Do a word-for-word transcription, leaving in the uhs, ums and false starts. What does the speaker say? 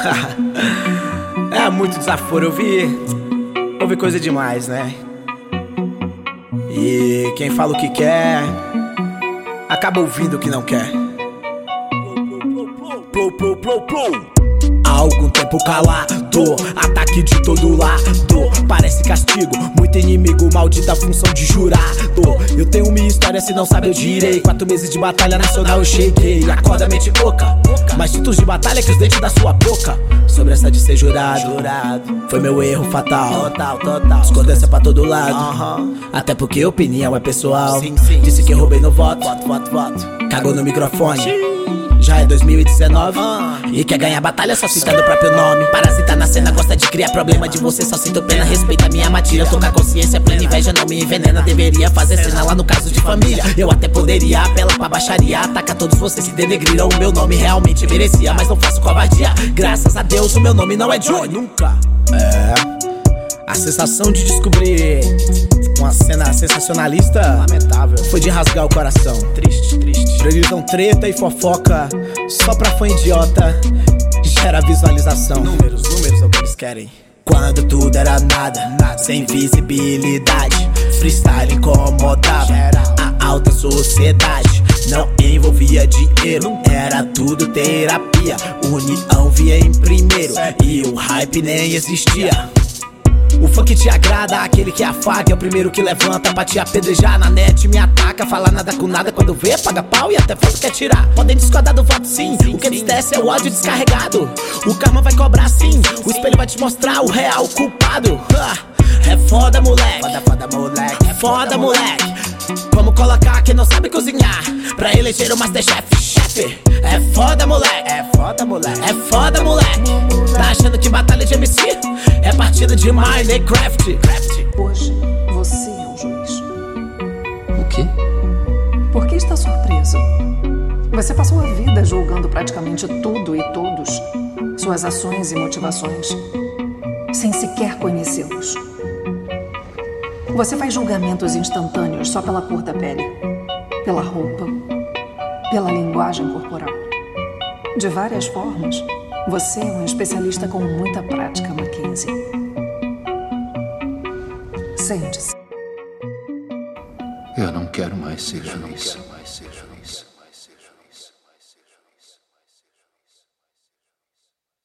É muito desaforo, eu vi. Ouvi coisa demais, né? E quem fala o que quer acaba ouvindo o que não quer. Há algum tempo calado, ataque de todo lado, parece castigo, muito inimigo, maldita função de jurado. Eu tenho minha história, se não sabe eu direi. Quatro meses de batalha nacional eu cheguei. Acorda mente louca, mais títulos de batalha que os dentes da sua boca. Sobre essa de ser jurado, foi meu erro fatal. Total, total. Discordância pra todo lado, uhum. Até porque opinião é pessoal. Sim, sim. Disse que eu roubei no voto, voto, voto, voto. Cagou no microfone. Já é dois mil e dezenove ah. E quer ganhar batalha só citando o próprio nome. Parasita na cena, gosta de criar problema de você. Só sinto pena, respeita minha matilha. Eu tô com a consciência plena, inveja não me envenena. Deveria fazer cena lá no caso de família. Eu até poderia apelar pra baixaria. Ataca todos vocês que denegriram o meu nome. Realmente merecia, mas não faço covardia. Graças a Deus o meu nome não é Johnny. Nunca. É... A sensação de descobrir uma cena sensacionalista, lamentável, foi de rasgar o coração. Triste, triste. Priorizam treta e fofoca só pra fã idiota. Gera visualização. Números, números é o que eles querem. Quando tudo era nada, nada, sem visibilidade, freestyle incomodava a alta sociedade. Não envolvia dinheiro, era tudo terapia. União via em primeiro e o hype nem existia. O funk te agrada, aquele que afaga é o primeiro que levanta pra te apedrejar. Na net me ataca, fala nada com nada. Quando vê, paga pau e até foto quer tirar. Podem discordar do voto sim, sim, o que eles descem é o ódio descarregado. O karma vai cobrar sim, o espelho vai te mostrar o real culpado. É foda moleque, foda, foda moleque, é foda moleque. Como colocar quem não sabe cozinhar pra eleger o Masterchef, chefe. É foda moleque, é foda moleque, é foda moleque. Tá achando que batalha de M C é partida de Minecraft? Hoje você é o juiz. O quê? Por que está surpreso? Você passou a vida julgando praticamente tudo e todos, suas ações e motivações, sem sequer conhecê-los. Você faz julgamentos instantâneos só pela cor da pele, pela roupa, pela linguagem corporal. De várias formas, você é um especialista com muita prática, Mackenzie. Sente-se. Eu não quero mais ser juiz.